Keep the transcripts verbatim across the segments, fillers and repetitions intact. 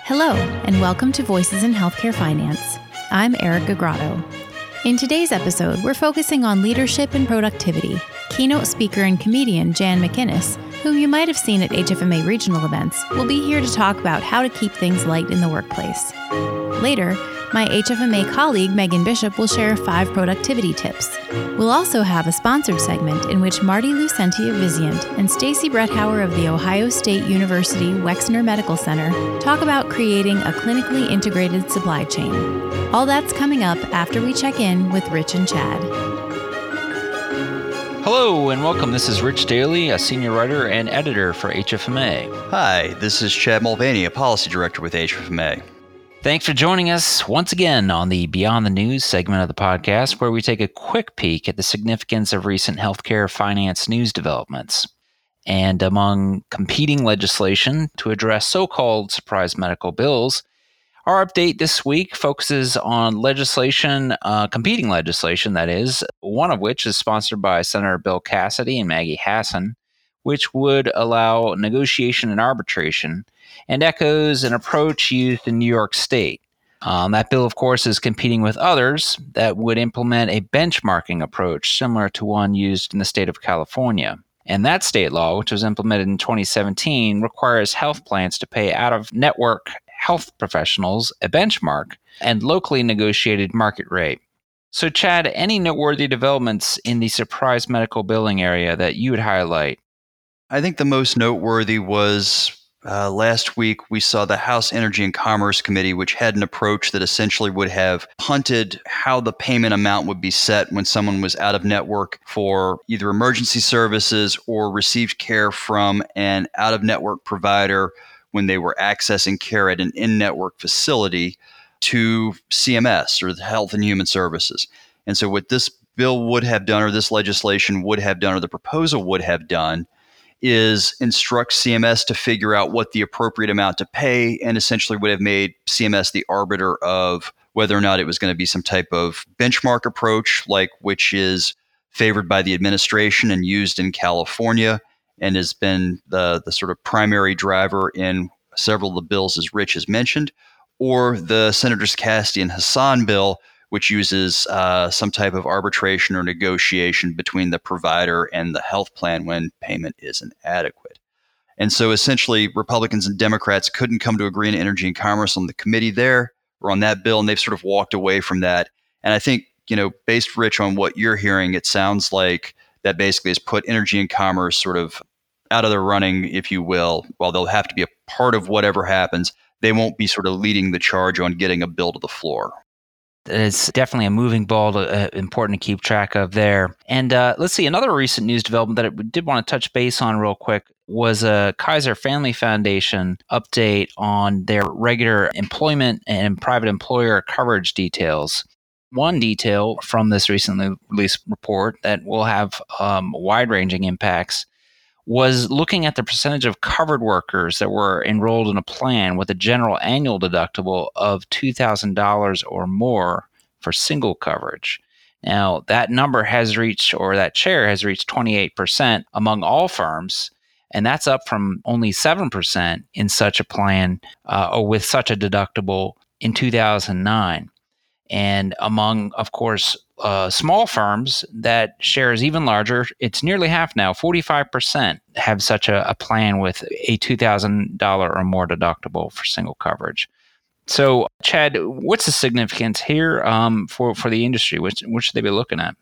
Hello, and welcome to Voices in Healthcare Finance. I'm Erica Grotto. In today's episode, we're focusing on leadership and productivity. Keynote speaker and comedian Jan McInnes, whom you might have seen at H F M A regional events, will be here to talk about how to keep things light in the workplace. Later, my H F M A colleague Megan Bishop will share five productivity tips. We'll also have a sponsored segment in which Marty Lucenti of Vizient and Stacy Bretthauer of The Ohio State University Wexner Medical Center talk about creating a clinically integrated supply chain. All that's coming up after we check in with Rich and Chad. Hello and welcome. This is Rich Daly, a senior writer and editor for H F M A. Hi, this is Chad Mulvaney, a policy director with H F M A. Thanks for joining us once again on the Beyond the News segment of the podcast, where we take a quick peek at the significance of recent healthcare finance news developments. And among competing legislation to address so-called surprise medical bills, our update this week focuses on legislation, uh, competing legislation, that is, one of which is sponsored by Senator Bill Cassidy and Maggie Hassan, which would allow negotiation and arbitration and echoes an approach used in New York State. Um, that bill, of course, is competing with others that would implement a benchmarking approach similar to one used in the state of California. And that state law, which was implemented in twenty seventeen, requires health plans to pay out-of-network health professionals a benchmark and locally negotiated market rate. So, Chad, any noteworthy developments in the surprise medical billing area that you would highlight? I think the most noteworthy was uh, last week we saw the House Energy and Commerce Committee, which had an approach that essentially would have punted how the payment amount would be set when someone was out of network for either emergency services or received care from an out-of-network provider when they were accessing care at an in-network facility to C M S, or the Health and Human Services. And so what this bill would have done, or this legislation would have done, or the proposal would have done, is instruct C M S to figure out what the appropriate amount to pay, and essentially would have made C M S the arbiter of whether or not it was going to be some type of benchmark approach, like which is favored by the administration and used in California, and has been the, the sort of primary driver in several of the bills, as Rich has mentioned, or the Senators Cassidy and Hassan bill, which uses uh, some type of arbitration or negotiation between the provider and the health plan when payment isn't adequate. And so essentially, Republicans and Democrats couldn't come to agree on energy and commerce on the committee there or on that bill, and they've sort of walked away from that. And I think, you know, based, Rich, on what you're hearing, it sounds like that basically has put energy and commerce sort of out of the running, if you will. While they'll have to be a part of whatever happens, they won't be sort of leading the charge on getting a bill to the floor. It's definitely a moving ball, to, uh, important to keep track of there. And uh, let's see, another recent news development that I did want to touch base on real quick was a Kaiser Family Foundation update on their regular employment and private employer coverage details. One detail from this recently released report that will have um, wide-ranging impacts was looking at the percentage of covered workers that were enrolled in a plan with a general annual deductible of two thousand dollars or more for single coverage. Now, that number has reached, or that share has reached twenty-eight percent among all firms, and that's up from only seven percent in such a plan uh, or with such a deductible in two thousand nine. And among, of course, uh, small firms, that share is even larger. It's nearly half now. forty-five percent have such a, a plan with a two thousand dollars or more deductible for single coverage. So, Chad, what's the significance here um, for, for the industry? What, what should they be looking at?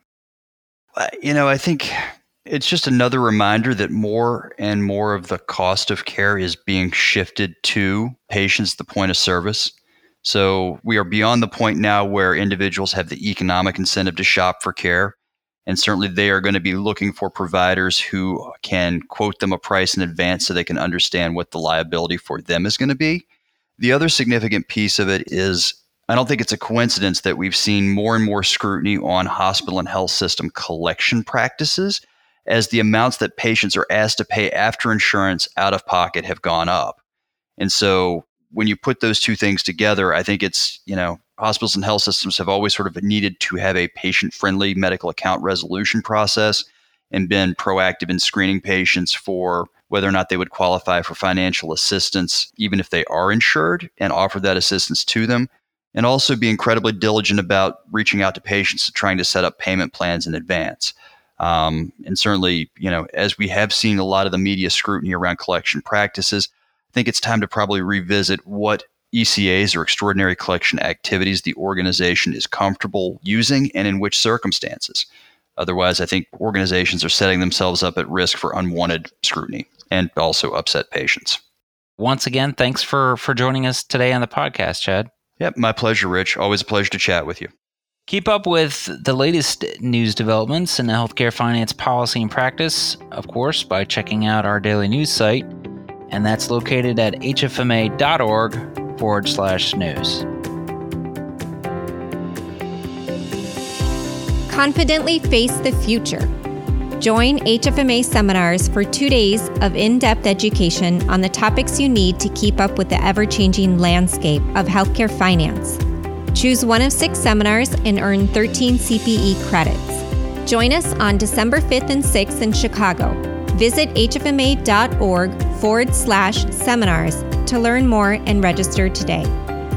You know, I think it's just another reminder that more and more of the cost of care is being shifted to patients at the point of service. So we are beyond the point now where individuals have the economic incentive to shop for care. And certainly they are going to be looking for providers who can quote them a price in advance so they can understand what the liability for them is going to be. The other significant piece of it is, I don't think it's a coincidence that we've seen more and more scrutiny on hospital and health system collection practices as the amounts that patients are asked to pay after insurance out of pocket have gone up. And so when you put those two things together, I think it's, you know, hospitals and health systems have always sort of needed to have a patient-friendly medical account resolution process and been proactive in screening patients for whether or not they would qualify for financial assistance, even if they are insured, and offer that assistance to them. And also be incredibly diligent about reaching out to patients and trying to set up payment plans in advance. Um, and certainly, you know, as we have seen a lot of the media scrutiny around collection practices, I think it's time to probably revisit what E C As or extraordinary collection activities the organization is comfortable using and in which circumstances. Otherwise, I think organizations are setting themselves up at risk for unwanted scrutiny and also upset patients. Once again, thanks for, for joining us today on the podcast, Chad. Yep, my pleasure, Rich. Always a pleasure to chat with you. Keep up with the latest news developments in the healthcare finance policy and practice, of course, by checking out our daily news site, and that's located at hfma.org forward slash news. Confidently face the future. Join H F M A seminars for two days of in-depth education on the topics you need to keep up with the ever-changing landscape of healthcare finance. Choose one of six seminars and earn thirteen C P E credits. Join us on December fifth and sixth in Chicago. Visit hfma.org forward slash seminars to learn more and register today.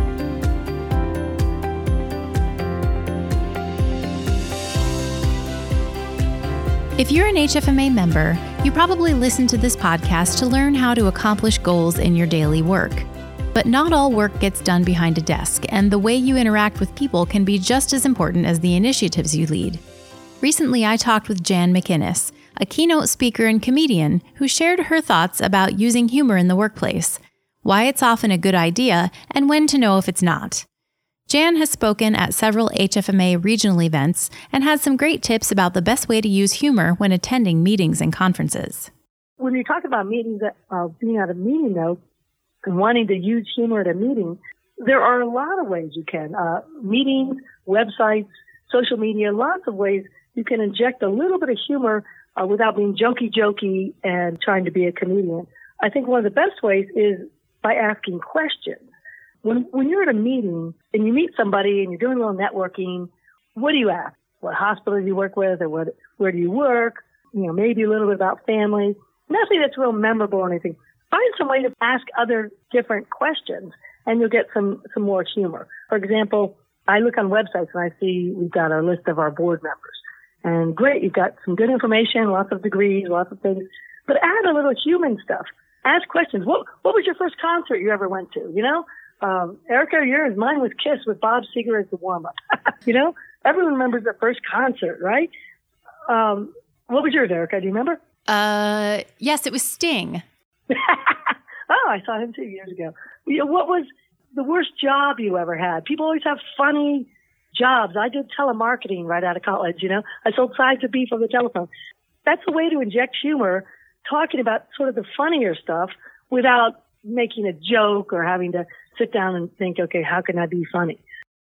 If you're an H F M A member, you probably listen to this podcast to learn how to accomplish goals in your daily work. But not all work gets done behind a desk, and the way you interact with people can be just as important as the initiatives you lead. Recently, I talked with Jan McInnes, a keynote speaker and comedian who shared her thoughts about using humor in the workplace, why it's often a good idea, and when to know if it's not. Jan has spoken at several H F M A regional events and has some great tips about the best way to use humor when attending meetings and conferences. When you talk about meetings, uh, being at a meeting, though, and wanting to use humor at a meeting, there are a lot of ways you can. Uh, meetings, websites, social media, lots of ways you can inject a little bit of humor uh, without being jokey-jokey and trying to be a comedian. I think one of the best ways is by asking questions. When when you're at a meeting and you meet somebody and you're doing a little networking, what do you ask? What hospital do you work with, or what where do you work? You know, maybe a little bit about family. Nothing that's real memorable or anything. Find some way to ask other different questions, and you'll get some some more humor. For example, I look on websites and I see we've got our list of our board members, and great, you've got some good information, lots of degrees, lots of things, but add a little human stuff. Ask questions. What what was your first concert you ever went to? You know. Um, Erica, yours, mine was Kiss with Bob Seger as the warm-up. You know, everyone remembers their first concert, right? Um, what was yours, Erica? Do you remember? Uh, yes, it was Sting. Oh, I saw him two years ago. You know, what was the worst job you ever had? People always have funny jobs. I did telemarketing right out of college, you know. I sold sides of beef on the telephone. That's a way to inject humor, talking about sort of the funnier stuff without making a joke or having to sit down and think, okay, how can I be funny?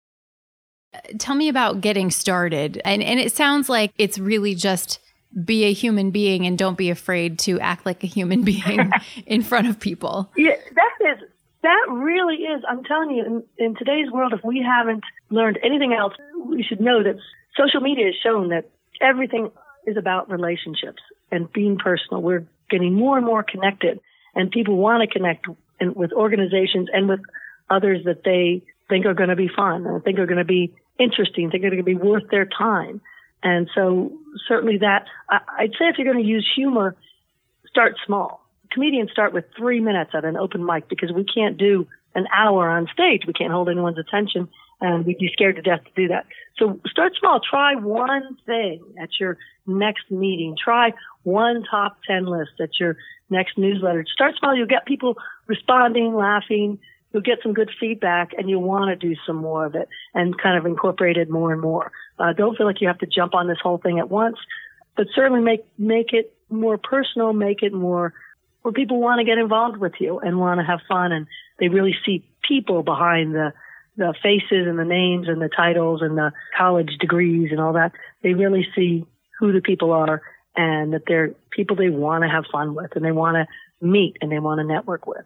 Tell me about getting started. And and it sounds like it's really just be a human being and don't be afraid to act like a human being in front of people. Yeah, that is, that really is, I'm telling you, in, in today's world, if we haven't learned anything else, we should know that social media has shown that everything is about relationships and being personal. We're getting more and more connected, and people want to connect in, with organizations and with others that they think are going to be fun and think are going to be interesting, think are going to be worth their time. And so certainly that, I, I'd say if you're going to use humor, start small. Comedians start with three minutes at an open mic because we can't do an hour on stage. We can't hold anyone's attention, and we'd be scared to death to do that. So start small. Try one thing at your next meeting. Try one top ten list at your next newsletter. Start small. You'll get people responding, laughing. You'll get some good feedback, and you'll want to do some more of it and kind of incorporate it more and more. Uh, don't feel like you have to jump on this whole thing at once, but certainly make make it more personal, make it more where people want to get involved with you and want to have fun, and they really see people behind the the faces and the names and the titles and the college degrees and all that. They really see who the people are and that they're people they want to have fun with and they want to meet and they want to network with.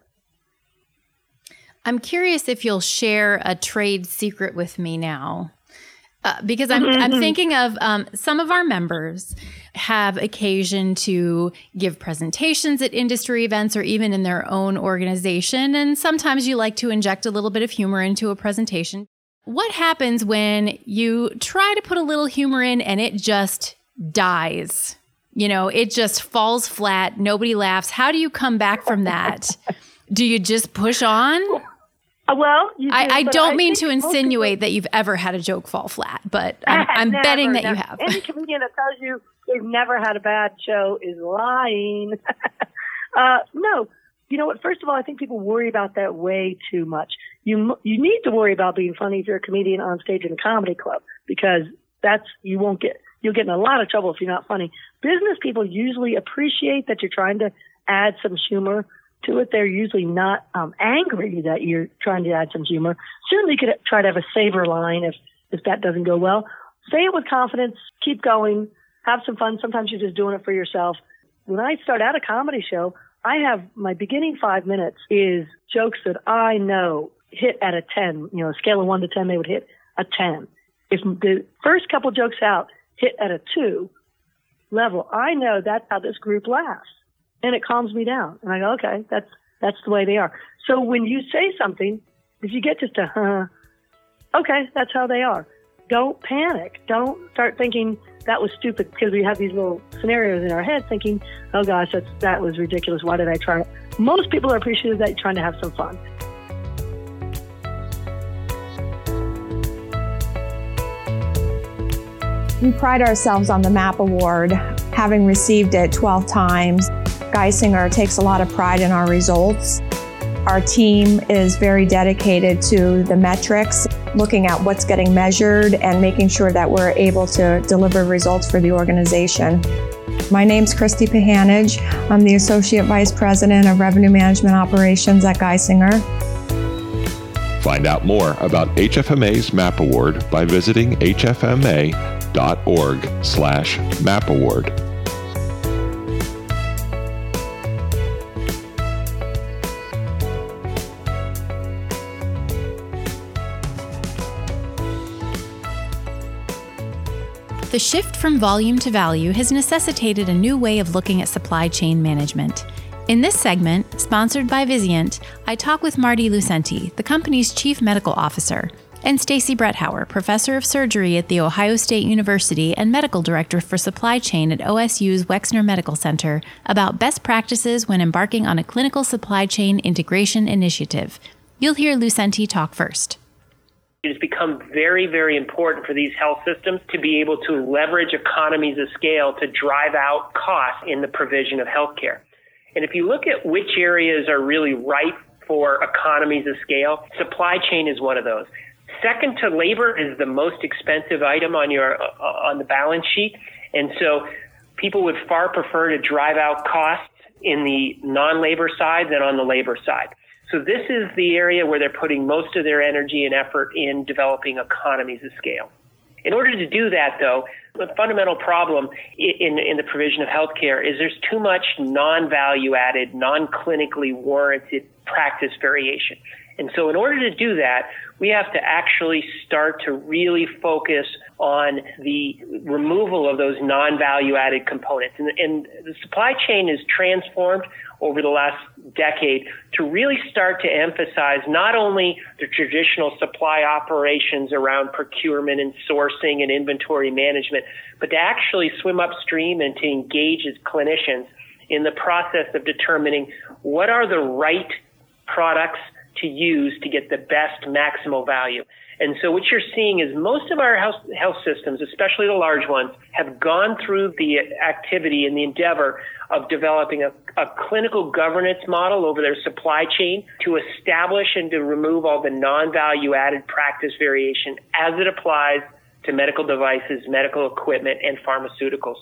I'm curious if you'll share a trade secret with me now. Uh, because I'm I'm thinking of um, some of our members have occasion to give presentations at industry events or even in their own organization. And sometimes you like to inject a little bit of humor into a presentation. What happens when you try to put a little humor in and it just dies? You know, it just falls flat. Nobody laughs. How do you come back from that? Do you just push on? Uh, well, you do, I, I don't I mean to think most insinuate people- that you've ever had a joke fall flat, but I'm, I'm Never, betting that never. you have. Any comedian that tells you they've never had a bad show is lying. uh, no. You know what? First of all, I think people worry about that way too much. You you need to worry about being funny if you're a comedian on stage in a comedy club, because that's you won't get you'll get in a lot of trouble if you're not funny. Business people usually appreciate that you're trying to add some humor to it. They're usually not um, angry that you're trying to add some humor. Certainly, you could try to have a saver line if if that doesn't go well. Say it with confidence. Keep going. Have some fun. Sometimes you're just doing it for yourself. When I start out a comedy show, I have my beginning five minutes is jokes that I know hit at a ten. You know, a scale of one to ten, they would hit a ten. If the first couple jokes out hit at a two level, I know that's how this group laughs. And it calms me down. And I go, okay, that's that's the way they are. So when you say something, if you get just a, huh, okay, that's how they are. Don't panic. Don't start thinking that was stupid, because we have these little scenarios in our head thinking, oh gosh, that's, that was ridiculous. Why did I try it? Most people are appreciative that you're trying to have some fun. We pride ourselves on the MAP Award, having received it twelve times. Geisinger takes a lot of pride in our results. Our team is very dedicated to the metrics, looking at what's getting measured and making sure that we're able to deliver results for the organization. My name's Christy Pahanage. I'm the Associate Vice President of Revenue Management Operations at Geisinger. Find out more about H F M A's MAP Award by visiting h f m a dot org slash map award. The shift from volume to value has necessitated a new way of looking at supply chain management. In this segment, sponsored by Vizient, I talk with Marty Lucenti, the company's Chief Medical Officer, and Stacy Bretthauer, Professor of Surgery at The Ohio State University and Medical Director for Supply Chain at O S U's Wexner Medical Center, about best practices when embarking on a clinical supply chain integration initiative. You'll hear Lucenti talk first. It has become very, very important for these health systems to be able to leverage economies of scale to drive out costs in the provision of healthcare. And if you look at which areas are really ripe for economies of scale, supply chain is one of those. Second to labor is the most expensive item on your uh, on the balance sheet. And so people would far prefer to drive out costs in the non-labor side than on the labor side. So this is the area where they're putting most of their energy and effort in developing economies of scale. In order to do that, though, the fundamental problem in, in the provision of healthcare is there's too much non-value added, non-clinically warranted practice variation. And so in order to do that, we have to actually start to really focus on the removal of those non-value added components. And, and the supply chain is transformed over the last decade to really start to emphasize not only the traditional supply operations around procurement and sourcing and inventory management, but to actually swim upstream and to engage as clinicians in the process of determining what are the right products to use to get the best maximal value. And so what you're seeing is most of our health, health systems, especially the large ones, have gone through the activity and the endeavor of developing a, a clinical governance model over their supply chain to establish and to remove all the non-value added practice variation as it applies to medical devices, medical equipment, and pharmaceuticals.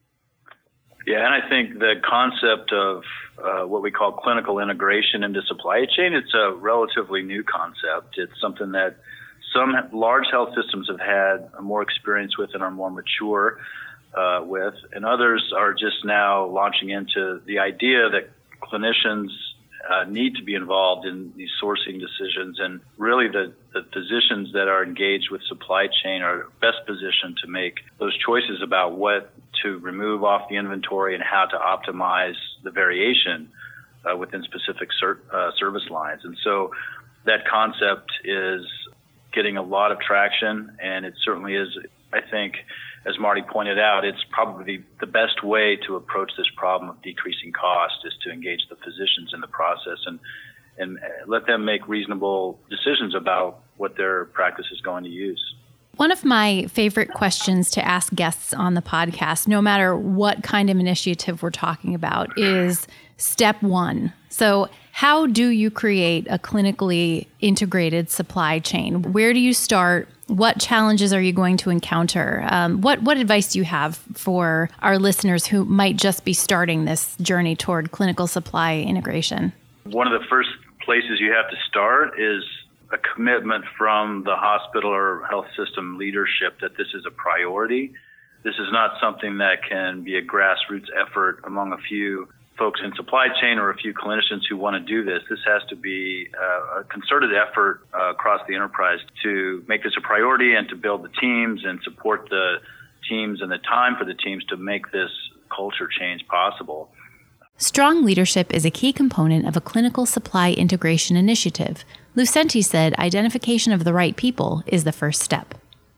Yeah, and I think the concept of uh, what we call clinical integration into supply chain, it's a relatively new concept. It's something that some large health systems have had more experience with and are more mature uh, with, and others are just now launching into the idea that clinicians uh, need to be involved in these sourcing decisions. And really the, the physicians that are engaged with supply chain are best positioned to make those choices about what to remove off the inventory and how to optimize the variation uh, within specific ser- uh, service lines. And so that concept is getting a lot of traction, and it certainly is, I think, as Marty pointed out, it's probably the best way to approach this problem of decreasing cost is to engage the physicians in the process and and let them make reasonable decisions about what their practice is going to use. One of my favorite questions to ask guests on the podcast, no matter what kind of initiative we're talking about, is step one. So how do you create a clinically integrated supply chain? Where do you start? What challenges are you going to encounter? Um, what what advice do you have for our listeners who might just be starting this journey toward clinical supply integration? One of the first places you have to start is a commitment from the hospital or health system leadership that this is a priority. This is not something that can be a grassroots effort among a few folks in supply chain or a few clinicians who want to do this. This has to be uh, a concerted effort uh, across the enterprise to make this a priority and to build the teams and support the teams and the time for the teams to make this culture change possible. Strong leadership is a key component of a clinical supply integration initiative. Lucenti said identification of the right people is the first step.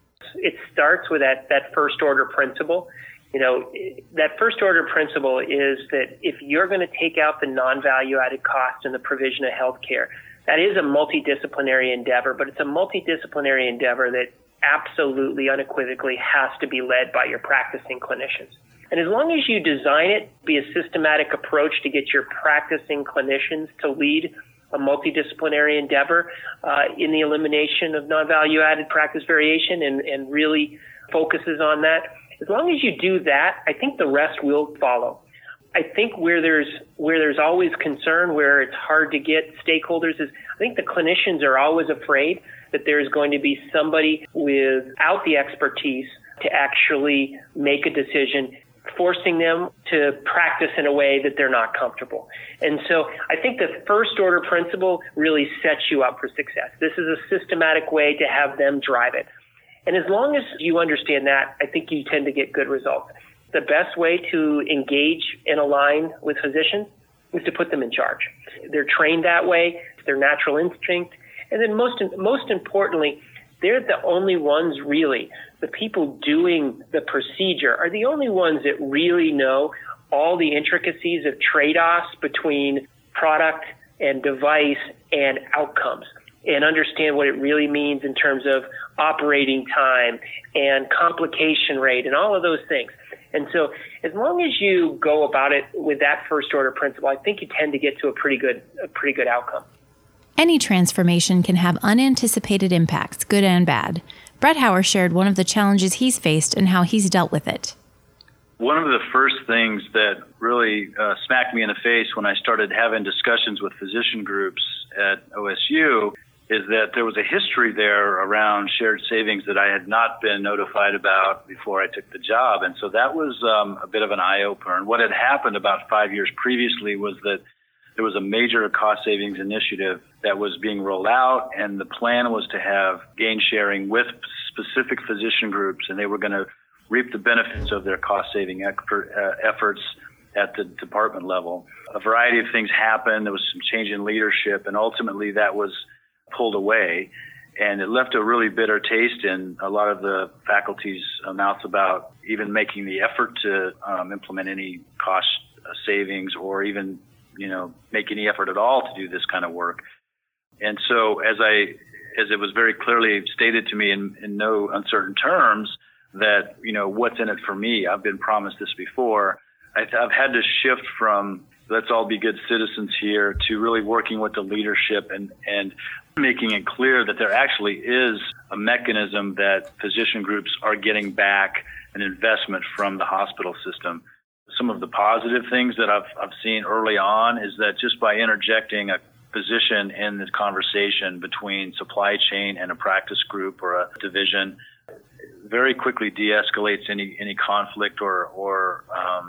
It starts with that, that first order principle. You know, that first order principle is that if you're going to take out the non-value added cost in the provision of healthcare, that is a multidisciplinary endeavor, but it's a multidisciplinary endeavor that absolutely unequivocally has to be led by your practicing clinicians. And as long as you design it, be a systematic approach to get your practicing clinicians to lead a multidisciplinary endeavor uh, in the elimination of non-value added practice variation and, and really focuses on that. As long as you do that, I think the rest will follow. I think where there's where there's always concern, where it's hard to get stakeholders is I think the clinicians are always afraid that there's going to be somebody without the expertise to actually make a decision, forcing them to practice in a way that they're not comfortable. And so I think the first order principle really sets you up for success. This is a systematic way to have them drive it. And as long as you understand that, I think you tend to get good results. The best way to engage and align with physicians is to put them in charge. They're trained that way. It's their natural instinct. And then most most importantly, they're the only ones really, the people doing the procedure are the only ones that really know all the intricacies of trade-offs between product and device and outcomes, and understand what it really means in terms of operating time and complication rate and all of those things. And so as long as you go about it with that first order principle, I think you tend to get to a pretty good, a pretty good outcome. Any transformation can have unanticipated impacts, good and bad. Brett Hauer shared one of the challenges he's faced and how he's dealt with it. One of the first things that really uh, smacked me in the face when I started having discussions with physician groups at O S U is that there was a history there around shared savings that I had not been notified about before I took the job. And so that was um, a bit of an eye-opener. And what had happened about five years previously was that there was a major cost savings initiative that was being rolled out, and the plan was to have gain sharing with specific physician groups, and they were going to reap the benefits of their cost-saving effort, uh, efforts at the department level. A variety of things happened. There was some change in leadership, and ultimately that was pulled away, and it left a really bitter taste in a lot of the faculty's mouths about even making the effort to um, implement any cost savings or even, you know, make any effort at all to do this kind of work. And so as I, as it was very clearly stated to me in, in no uncertain terms that, you know, what's in it for me, I've been promised this before, I've, I've had to shift from let's all be good citizens here to really working with the leadership and, and making it clear that there actually is a mechanism that physician groups are getting back an investment from the hospital system. Some of the positive things that I've, I've seen early on is that just by interjecting a physician in this conversation between supply chain and a practice group or a division very quickly de-escalates any, any conflict or, or um,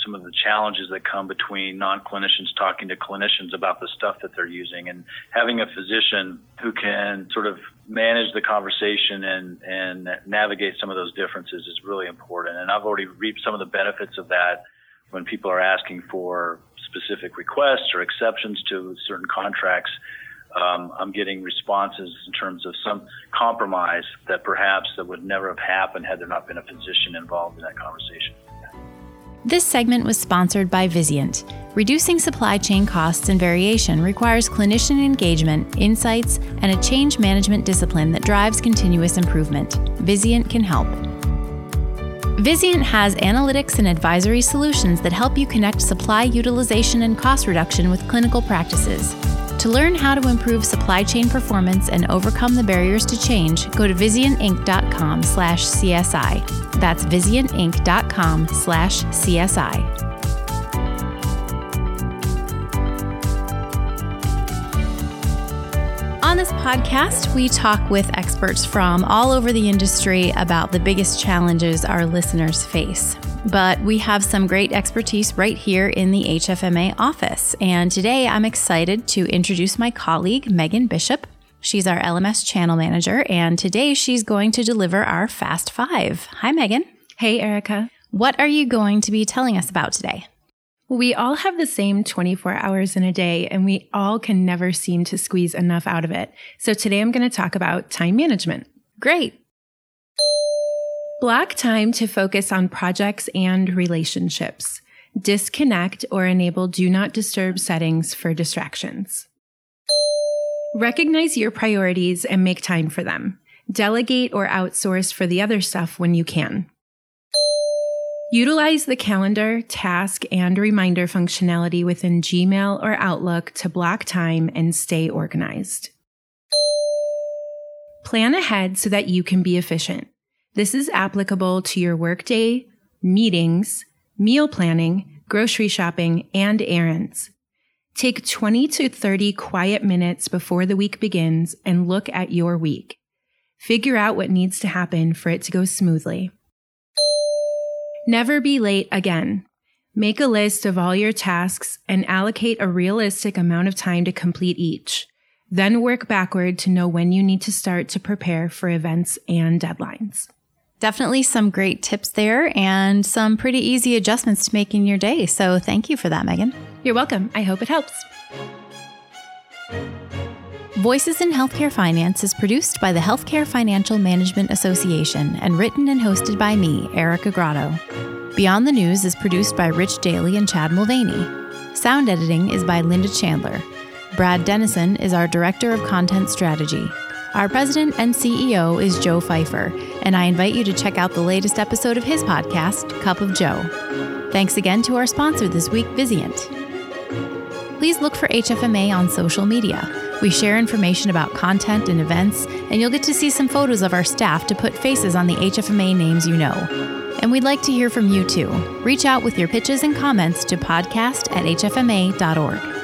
some of the challenges that come between non-clinicians talking to clinicians about the stuff that they're using, and having a physician who can sort of manage the conversation and, and navigate some of those differences is really important. And I've already reaped some of the benefits of that when people are asking for specific requests or exceptions to certain contracts. Um, I'm getting responses in terms of some compromise that perhaps that would never have happened had there not been a physician involved in that conversation. This segment was sponsored by Vizient. Reducing supply chain costs and variation requires clinician engagement, insights, and a change management discipline that drives continuous improvement. Vizient can help. Vizient has analytics and advisory solutions that help you connect supply utilization and cost reduction with clinical practices. To learn how to improve supply chain performance and overcome the barriers to change, go to vizientinc.com slash CSI. That's vizientinc.com slash CSI. On this podcast, we talk with experts from all over the industry about the biggest challenges our listeners face. But we have some great expertise right here in the H F M A office. And today I'm excited to introduce my colleague, Megan Bishop. She's our L M S channel manager, and today she's going to deliver our Fast Five. Hi, Megan. Hey, Erica. What are you going to be telling us about today? We all have the same twenty-four hours in a day, and we all can never seem to squeeze enough out of it. So today I'm going to talk about time management. Great. Block time to focus on projects and relationships. Disconnect or enable do not disturb settings for distractions. Recognize your priorities and make time for them. Delegate or outsource for the other stuff when you can. Utilize the calendar, task, and reminder functionality within Gmail or Outlook to block time and stay organized. Plan ahead so that you can be efficient. This is applicable to your workday, meetings, meal planning, grocery shopping, and errands. Take twenty to thirty quiet minutes before the week begins and look at your week. Figure out what needs to happen for it to go smoothly. Never be late again. Make a list of all your tasks and allocate a realistic amount of time to complete each. Then work backward to know when you need to start to prepare for events and deadlines. Definitely some great tips there and some pretty easy adjustments to make in your day. So thank you for that, Megan. You're welcome. I hope it helps. Voices in Healthcare Finance is produced by the Healthcare Financial Management Association and written and hosted by me, Erica Grotto. Beyond the News is produced by Rich Daly and Chad Mulvaney. Sound editing is by Linda Chandler. Brad Dennison is our Director of Content Strategy. Our president and C E O is Joe Pfeiffer, and I invite you to check out the latest episode of his podcast, Cup of Joe. Thanks again to our sponsor this week, Vizient. Please look for H F M A on social media. We share information about content and events, and you'll get to see some photos of our staff to put faces on the H F M A names you know. And we'd like to hear from you too. Reach out with your pitches and comments to podcast at h f m a dot org.